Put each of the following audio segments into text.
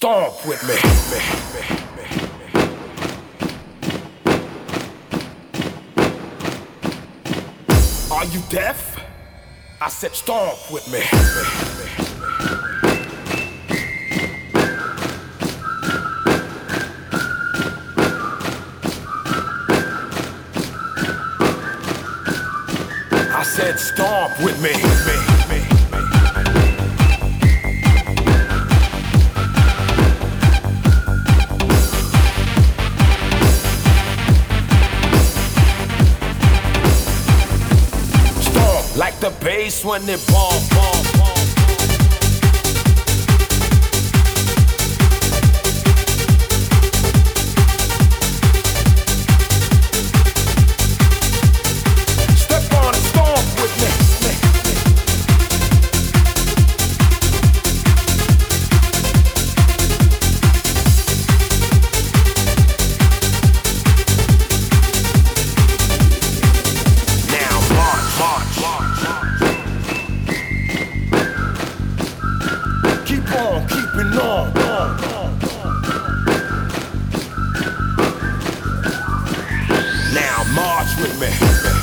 Stomp with me. Are you deaf? I said stomp with me. I said stomp with me. Stomp like the bass when it bomb. Keeping on. Now march with me.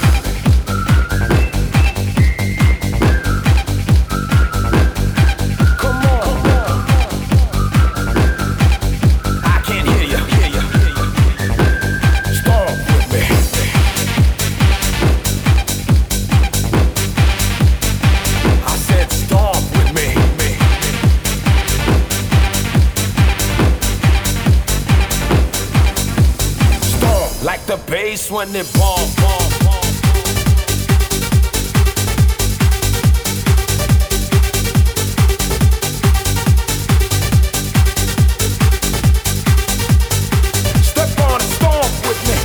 Come on. I can't hear you. Stomp with me. I said stomp with me. Like the bass when it bomb. Step on and stomp with me.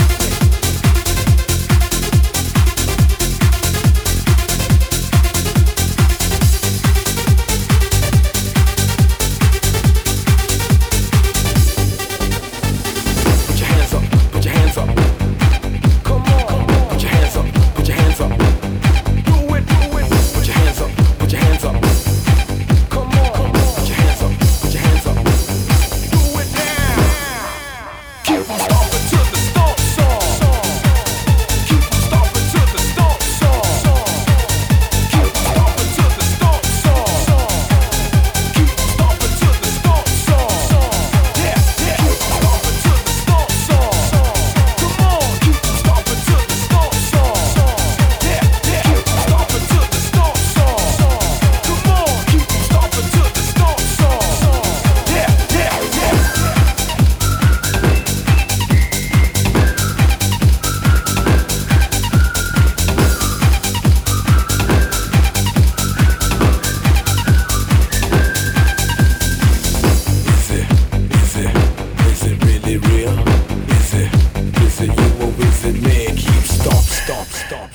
Put your hands up. Put your hands up. Come on. Put your hands up. Put your hands up. Do it. Put your hands up. Put your hands up. Come on. Put your hands up. Put your hands up. Do it now. Keep on stomping to the stomp song. Keep on stomping to the stomp song. Keep on stomping to the stomp song. Keep on stomping to the stomp song. Yeah. Keep on stomping to the stomp song. Come on, keep on stomping to the stomp song. Yeah, keep on stomping to the stomp song. Come on, keep on stomping to the stomp song. Yeah. Is it really real? Is it you or is it me? Keep stomp.